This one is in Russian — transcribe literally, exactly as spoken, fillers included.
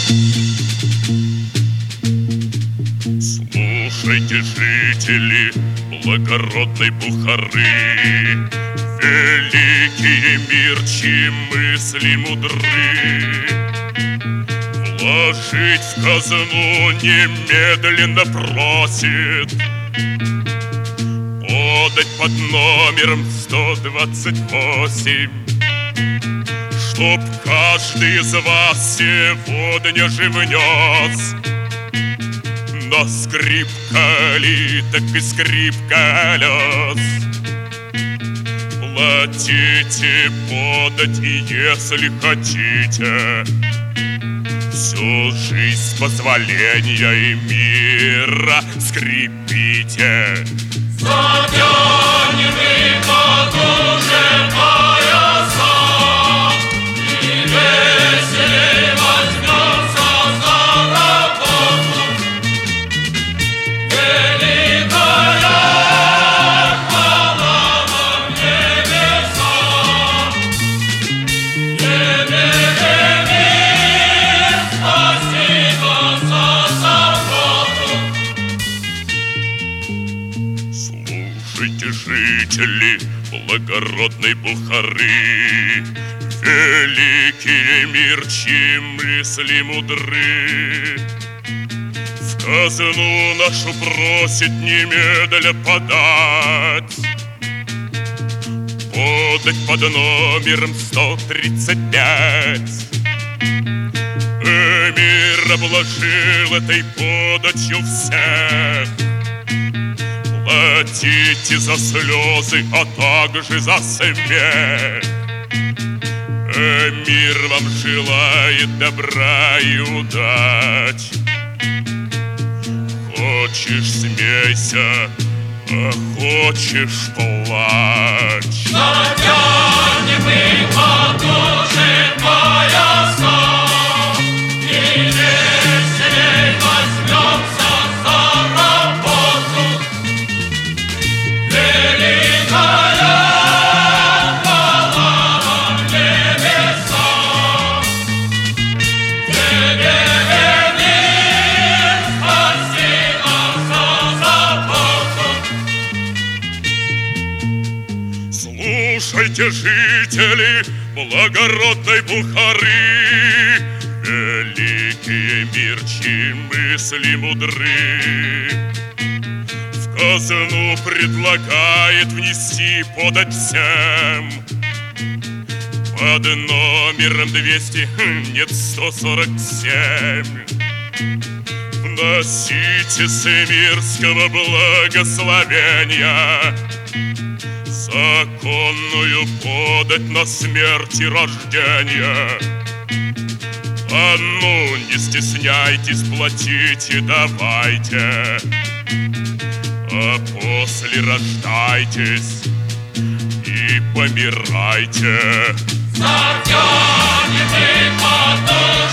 Слушайте, жители благородной Бухары, великие мирчи мысли мудры. Вложить в казну немедленно просит, подать под номером сто двадцать восемь, чтоб каждый из вас сегодня же внес на скрип калиток и скрип колес. Платите, подать, и если хотите, всю жизнь с позволения и мира скрипите. Затянем и потуже пояса, и веселей возьмемся за работу. Великая хвала нам небеса, небе мир, спасибо за заботу. Слушайте, жители благородной Бухары, великие мирчи мысли мудры. В казну нашу просит немедля подать, подать под номером сто тридцать пять. Эмир обложил этой податью всех. Платите за слезы, а также за смех. Эмир вам желает добра и удач. Хочешь — смейся, а хочешь — плачь. Натянем и потуже пояса, и веселей возьмемся за работу. Великая хвала нам небеса, тебе мир, спасибо за заботу. Слушайте, жители благородной Бухары, великие мирчи мысли мудры. В казну предлагает внести подать всем под номером двести, нет, сто сорок семь. Носите с эмирского благословения законную подать на смерть и рождение. А ну, не стесняйтесь, платите, давайте, а после рождайтесь и помирайте. Затянем и потуже